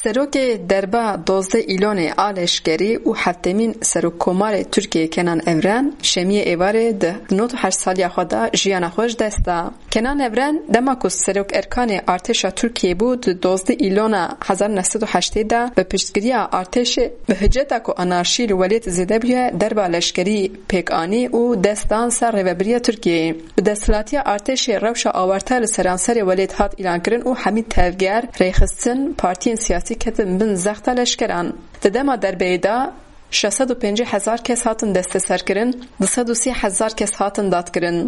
سروک دربا 12 ایلون آلشگری و هفتمین سروک کمال ترکیه کنان اورن شمی ایواره ده 98 سالی خدا جیان خوش دستا. کنان اورن دماکو سروک ارکان ارتش ترکیه بود 12 ایلون 1908 ده به پشتگیری ارتش به حجت کو انارشی ولیت زده بیه دربا لشکری پیکانی و دستان سر ریبری ترکیه به دستلاتی ارتش روش آورتال سرانسر ولیت هات اعلان کردن و حمید تفگر ریخستن پارتی سیاسی کتن بن زخت لشکران ددما دربیدا 650,000 کس هاتن دست سر کرن 230,000 کس هاتن داد کرن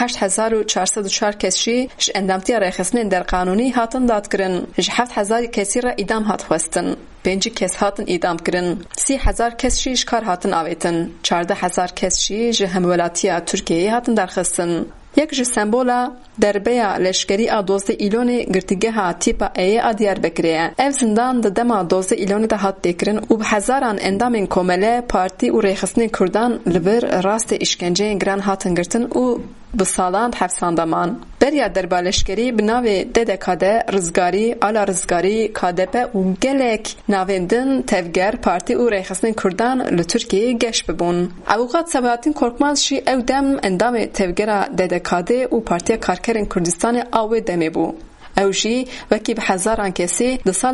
8,404 کسی اندامتی ریخستن در قانونی هاتن داد کرن 7,000 کسی را ادام هات خواستن 5 کس هاتن ادام کرن 30,000 کسی شکار هاتن آویتن 14,000 کسی جهم ولاتی ترکیه هاتن درخستن یک جه سمبولا دربیا لشکری 12 ایلون گرتیگه ها تیپا ای دیار بکریه اف زندان ده دما 12 ایلون ده هات دکرن و به هزاران اندامین کومله پارتی و ریخستن کردان لبر راست اشکنجه گران هاتن گرتن و به سالان حفظاندمان بریا دربا لشکری به ناو ددکاده رزگاری آلا رزگاری کادپه و گلک ناویندن تفگر پارتی و ریخستن کردان لترکیه گشت ببون اوقات سباتین کرکماز شی او دم اندام تفگر ددکاده و پارتی کارکرین کردستان آوه دمی بو اوشی وکی به هزاران کسی در سال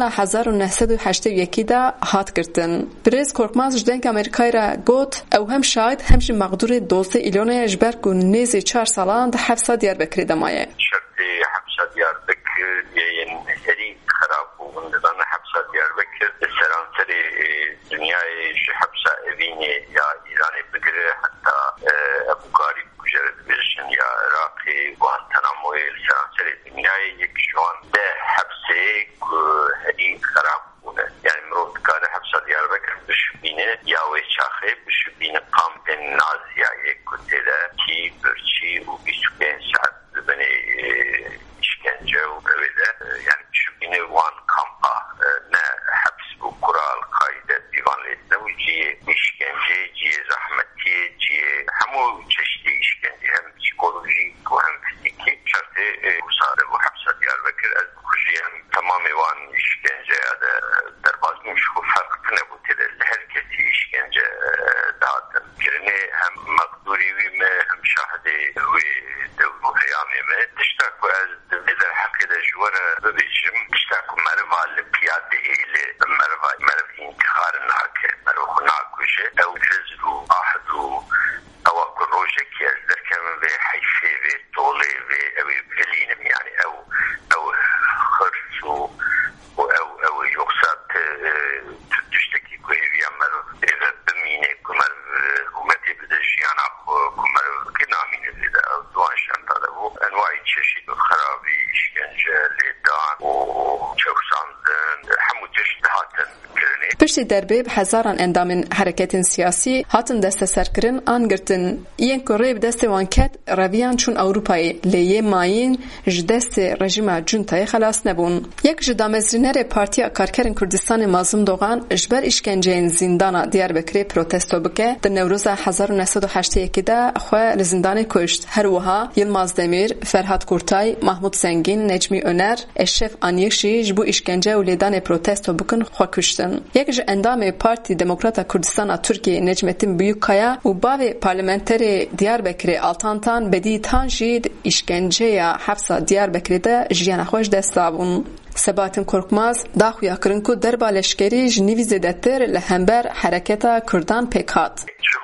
1981 دا هات کردن. برز کرکماز جدنگ امریکای را گوت او هم شاید همش مقدور 12 ایلون اجبر که نیزی 4 سالان ده 700 دیار بکری دمایه. شرطی 700 دیار بکر یه هری خراب بودن دادن 700 دیار بکر سرانسر دنیای 700 اوینه یا ایران بگره حتی ابوکاری کجرد برشن یا عراقی گوانتناموی سرانسر دنیای یک جوان ده حبسه هری خراب بونه یعنی مرودکار 700 دیار بکر بشبینه یا وی چاخه بشبینه قامپ نازیای کتله کی برچی و 25 ساعت ببینه işkence öyle yani bişubine van kampa ne hapis bu kural kaydet divanlıydı bu ciye işkence ciye zahmeti ciye hamu çeşitli işkence hem psikolojik hem fiziki şartı usare bu hapsa Diyarbakır az kuşiyem tamamı van işkence ya da derbazmış bu farklı ne bu tedel herkesi işkence dağıtın kirine hem mağduri ve hem şahidi ve devlu heyamime dıştak bu az در حقیقت جوار ببیشم اشتاق مرفال پیاده ایله مرف انتخار ناکه مرف ناکوشه او جزرو آحدو او اکو روشه که از درکم و حیفه و طوله و او بلینم یعنی او خرسو و او یقصد تدشتکی که ایویا مرف ایغد بمینه که مرف حکومتی بده جیانا که مرف که نامینه بده او دوانشان داده و انواعی چشید و خرابی işkence, lidan و çavuşandın, hamu çeşitli hatın kirine. پشتی دربه به هزاران اندامین حرکت سیاسی هاتن دست سرکرین آنگرتن این کره به دست وانکت رویان چون اروپایی لیه ماین جدست رژیم جنتای خلاص نبون. یک جدامزرینر پارتی کارکرین کردستان مازم دوغان اجبر اشکنجه این زندان دیاربکری پروتستو بکه در نوروز 1981 ده خواه لزندان کشت. هر وها یلماز دمیر، فرهاد کورتای، محمود زنگین، نجمی önər eşref aniyişi ji bo işkence û lêdanê protesto bikin xwe kuştin. Yek ji endamê Partî Demokrata Kurdistana Tirkiye Necmettin Büyükkaya û bavê parlamenterê Diyarbekirê Altantan bedîtan jî îşkenceya hefsa Diyarbekirê de jiyana xwe ji dest dabûn. Sebatin Korkmaz daxuya kirin ku derba leşkerî ji nivî zêdetir li hember hereketa Kurdan pêk hat.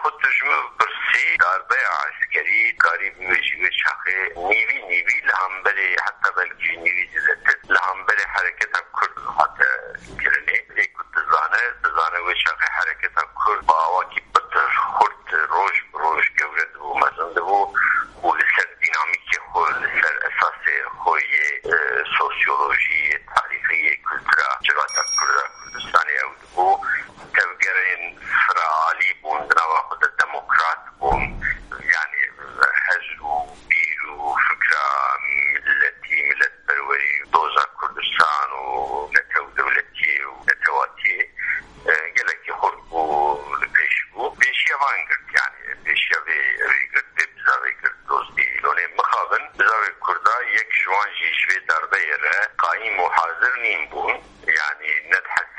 darbeya askeri garib ve şahı nevi lehamberi hatta belki nevi zilete lehamberi hareketa Kurd hatta kirine tızane ve şahı hareketa Kurd bağvaki batır hurt roj gevret bu mazında bu liser dinamiki bu liser esası hoye sosyoloji tarihi kültüra cevata Kurdistani bu tevgerin fraali bunduna vakıda demokrat bun yani hezru biru fikra millet perveri doza Kurdistan u netev devleti u netevati geleki hor bu peşiye vangırt yani peşiye ve biza ve dosti lone mıkhabın biza ve Kurda yek juan jişve darbe yere kaim u hazır nim bun yani net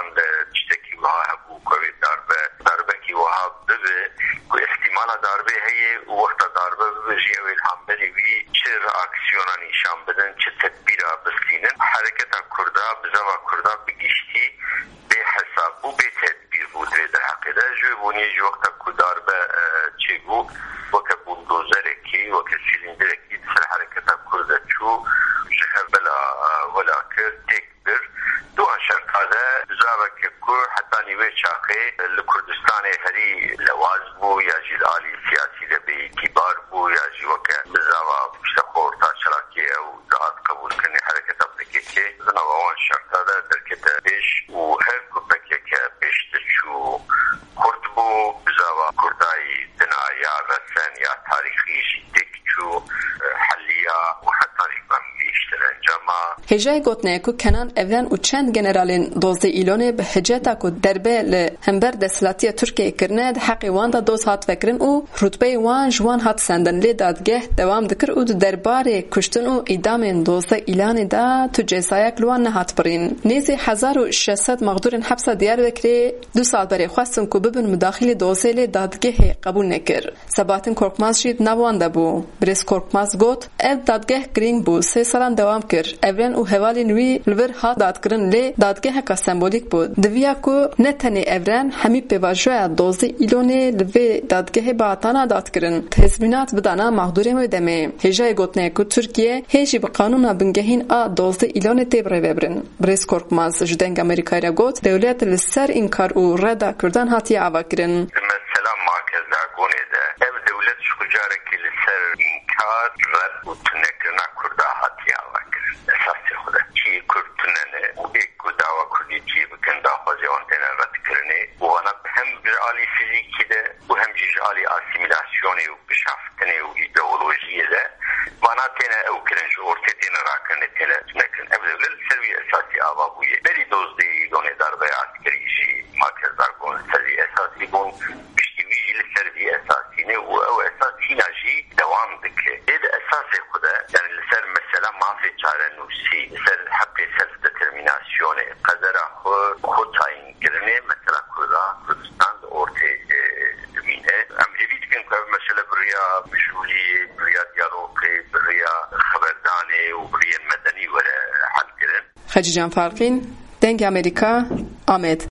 وان تشتكي وها ابو كوي ضربه كي وها بده واحتمال ضربه هي وقت ضربه بيجي الحمبلي بي چر اكسيونا نشان بدن چه تدبیر بسینن حرکت کردا بزوا کردا بگشتی به حساب و به تدبیر بود در حقیقت جوونی وقت کدار به چگو وک بولدوزر کی وک سیلندر کی سر حرکت کردا چو شهر بلا ولا تکبر دو شرط هذا زوا کو حتی نیوه چاقه لکردستان هری لواز بو یا جیل عالی سیاسی لبی کبار بو یا جی وک بزوا مشتخور تا شراکی او دعات قبول کنی حرکت اپنکی که زنوان شرط هذا درکت بیش و هر کبکی که بیش تشو کرد بو بزوا کردای دنا یا رسن یا تاریخی جدک چو حلیا و حتی ایبان بیشتر انجاما هجای گوتنه که کنان اولن و چند جنرالین 12 ایلونه به هجتا که دربه لهمبر دستلاتی ترکیه کرنه حقی وان دا دوز هات فکرن و رتبه وان جوان هات سندن لی دادگه دوام دکر و درباره کشتن و ایدامین 12 ایلان دا تو جزایک لوان نهات برین. نیزی 1600 مغدورین حبس دیار بکری 2 سال بری خواستن که ببن مداخل 12 لی دادگه قبول نکر. سباتن کورکماز شید نوان دا بو. بریس کورکماز گوت اف دادگه گرینگ بو 3 سالان دوام کر. اولن و حوالی نوی لور ها دادگرن لی دادگه که سمبولیک بود. دویا کو نتنی اورن همی پیواجوی 12 ایلونه لوی دادگه باطانا دادگرن. تضمینات بدانا مغدوری مدمه. هجای گوتنه که ترکیه هیچی به قانون بنگهین آ 12 ایلونه تبره ببرن. بریس کورکماز جدنگ امریکایی را گوت دولت لسر اینکار و ردا کردن هاتی آوا کرن. مثلا مرکز داگونه ده اف دولت شکجاره که لسر اینکار رد و تنکرنا کرده هاتی آوا کرن. اساسی خدا چی کردنه و ایک دعوا کردی چی بکن داخوزی وانتین رد کرنه و انا هم جعالی فیزیکی ده و هم جعالی اسیمیلاسیونی و بشافتنی و ایدئولوژی ده وانا تینا او کرن جو ارتی تینا راکنه تینا نکن اف دولت سروی اساسی آوا بویه بری 12 ایلونه دربه عسکریشی مرکز دارگون سروی اساسی بون بشتیویجی لسروی اساسی نه و او اساسی ناجی دوام دکه اید اساسی خوده یعنی لسر مثلا مافی چاره نوسی لسر حق سلف دترمیناسیون قدر خود تاین کرنه مثلا کردستان ارتی دمینه امریوی دکن که مثلا بریا مشغولی بریا دیالوگی بریا خبردانه و بریا مدنی وره حل کرن خجی جان فارقین دنگ امریکا آمد